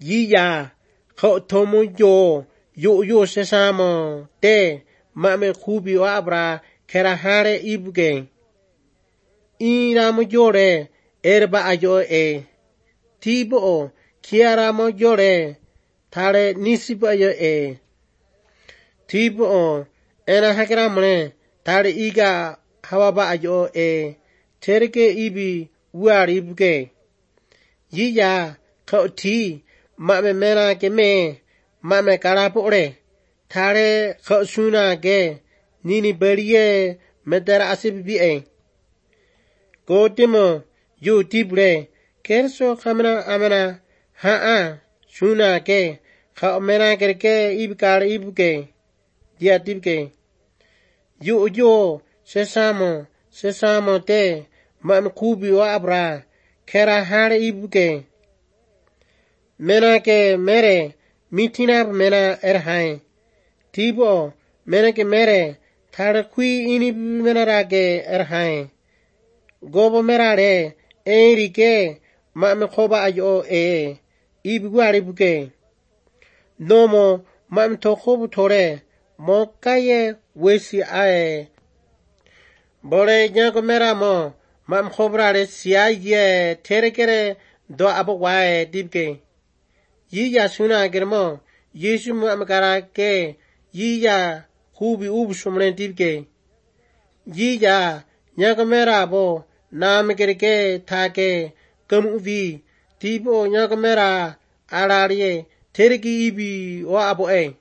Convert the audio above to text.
Yi ya, khao tomo yo sesamo, te, mame kubi wa abra, kerahare ibuge. Iramo yore, erba ayo Tibo, kiaramo yore, tare nisipo ayo Tibo, ena hakeramone, tare iga, hawaba ayo tereke ibi, uari ibuge. Yi ya, khao ti, mame mena ke mame karapore, tare khao suna ke, nini berie, metera asibi Go timo, yu tibre, kerso kamena amena, suna ke, khao mena kerke ibikar ibuke, dia tibke. Yo, sesamo te, mame kubi wa abra, kera hare ibuke. Mena ke mere, mitinab mena erhain. Tibo, mena ke mere, tar kui ini mena rage erhain. Gobo mera re, rike, mame koba ayo ibiguari buke. Nomo, mame tokobu tore, mokaye wesi Bore nyago mera mo, mame kobrare siya terekere do abo dibke. Yi ya suna germo, Yesu mame karake, yi ya kubi shumren dibke. Yi ya, nyago mera bo, naam kerke take, kamuvi, tipo nyago mera, ararye, tereki ibi o abo